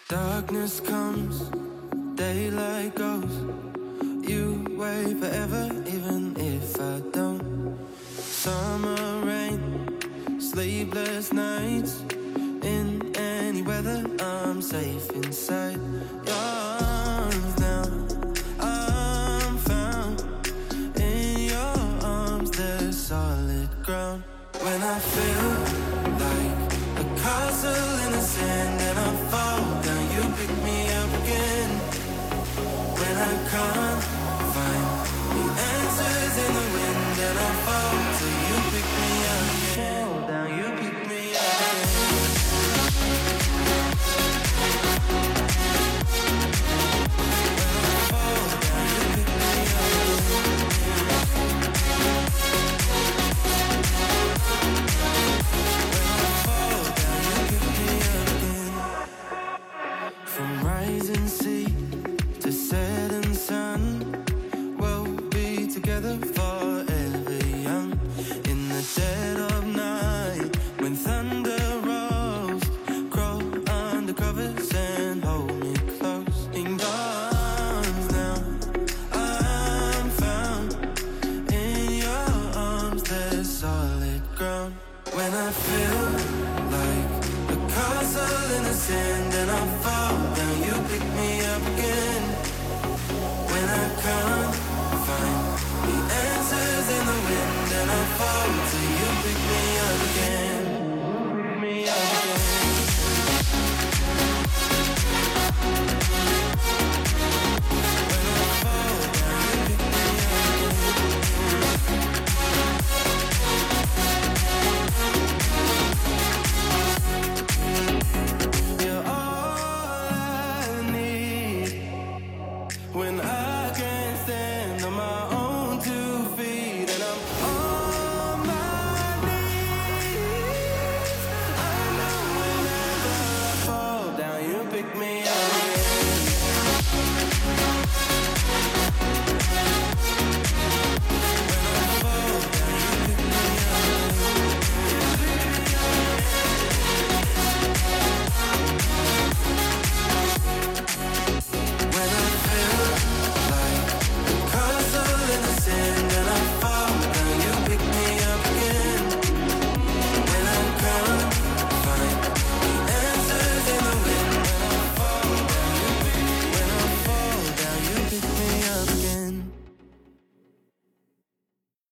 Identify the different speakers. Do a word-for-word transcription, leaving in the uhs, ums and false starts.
Speaker 1: Darkness comes, daylight goes. You wait forever, even if I don't. Summer rain, sleepless nights. In any weather, I'm safe inside your arms now. I'm found in your arms, there's solid ground. When I feel like a castle in the sand and I fall down, you pick me up again. When I can't find the answers in the wind and I fall till you pick me up again. Fall down, you pick me up again. From rising sea to setting sun, we'll be together forever young. In the dead of night, when thunder rolls, crawl under covers and hold me close. In your arms now, I'm found. In your arms, there's solid ground. When I feel like a castle in the sand and I fall down, you pick me up again. When I come